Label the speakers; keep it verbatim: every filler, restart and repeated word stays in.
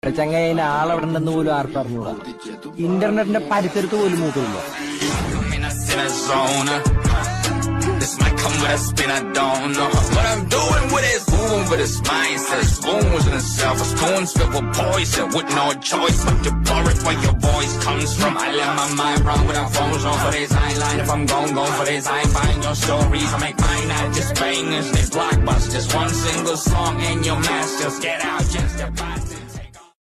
Speaker 1: ചങ്ങയിന് ആളവിടെ ഉണ്ടെന്ന് പോലും ആർക്കും അറിഞ്ഞൂടാ. ഇന്റർനെറ്റിന്റെ പരിസരത്ത് പോലും മൂക്കില്ല.
Speaker 2: This might come with a spin, I don't know what I'm doing with it. Spoon with his mindset, spoon was in itself. A spoon's filled with poison, with no choice but to pour it where your voice comes from. I let my mind run without phones on for this. I ain't lying if I'm gon' go for this. I ain't buying your stories, I make mine not just bangers. They blockbusters, one single song and your masters. Get out, just deposit.